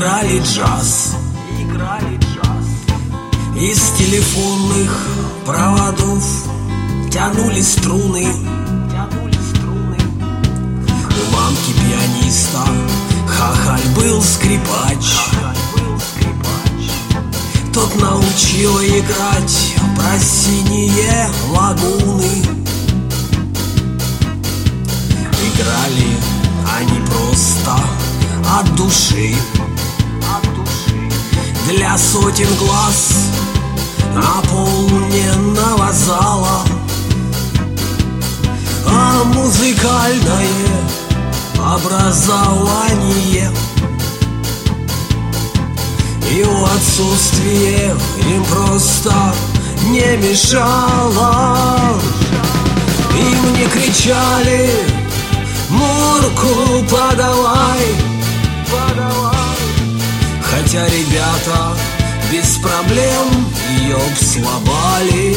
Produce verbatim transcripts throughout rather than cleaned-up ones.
играли джаз, играли джаз. Из телефонных проводов тянули струны, тянули струны. У мамки пианиста хахаль был скрипач, хахаль был скрипач. Тот научил играть про синие лагуны. Играли они просто от души, от души. Для сотен глаз наполненного зала. А музыкальное образование его отсутствие им просто не мешало. Им не кричали: Мурку подавай, подавай. Хотя ребята без проблем ее обслабали.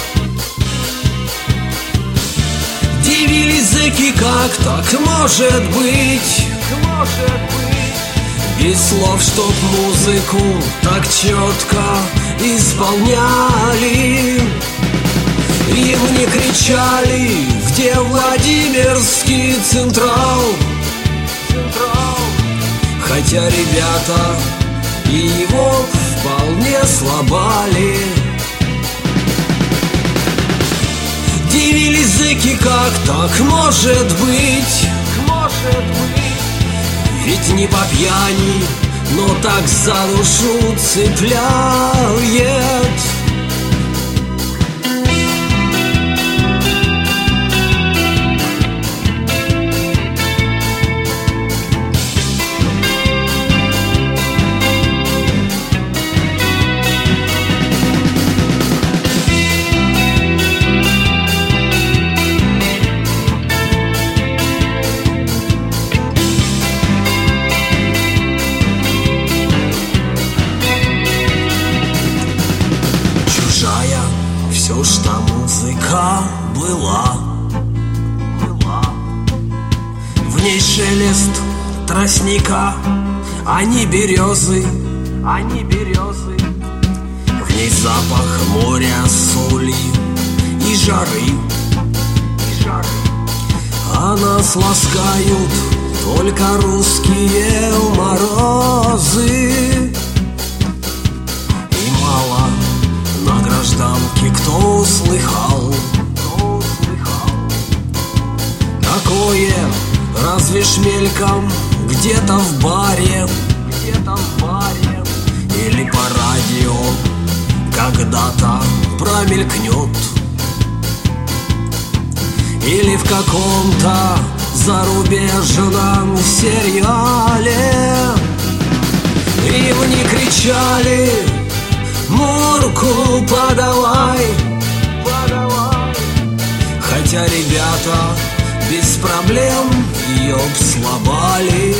Дивились зэки, как так может быть, может быть. Без слов, чтоб музыку так четко исполняли. Им не кричали: где Владимирский Централ, Централ. Хотя ребята и его вполне слабали. Дивились зэки, как так может быть, может быть. Ведь не по пьяни, но так за душу цепляет. Все, что музыка была, была. В ней шелест тростника, а не березы, а не березы. В ней запах моря, соли и жары, и жары. А нас ласкают только русские морозы. И мало на гражданке кто слыхал, кто слыхал такое, разве ж мельком где-то в баре, где-то в баре. Или по радио когда-то промелькнет. Или в каком-то зарубежном сериале. Им не кричали: Мурку подавай, подавай. Хотя ребята без проблем ее обслабали.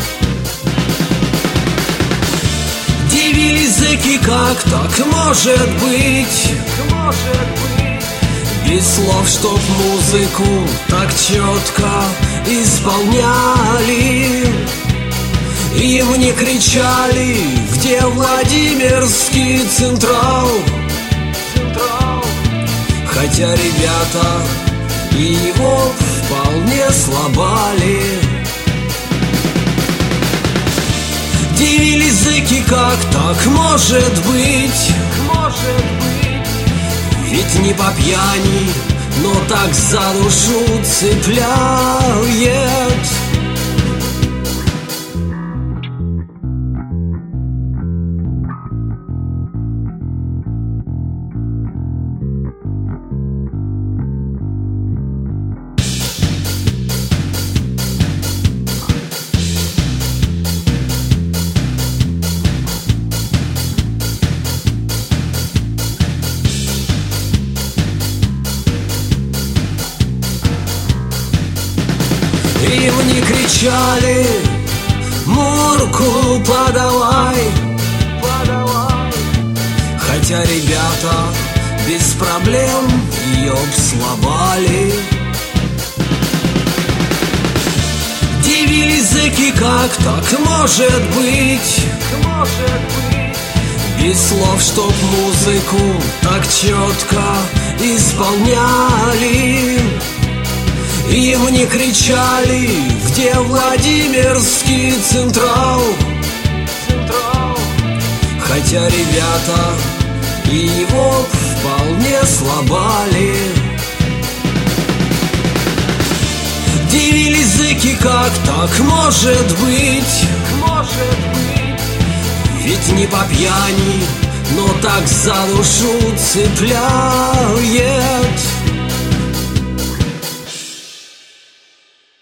Дивились зэки, как так может быть, может быть. Без слов, чтоб музыку так четко исполняли. Им не кричали: где Владимирский Централ, Централ. Хотя ребята и его вполне слабали. Дивились зэки, как так может быть, может быть. Ведь не по пьяни, но так за душу цепляет. Им не кричали: Мурку подавай, подавай. Хотя ребята без проблем ее обслабали. Дивились языки, как так может быть? Без слов, чтоб музыку так четко исполняли. Им не кричали, где Владимирский Централ. Хотя ребята и его вполне слабали. Дивились зыки, как так может быть? Ведь не по пьяни, но так за душу цепляет.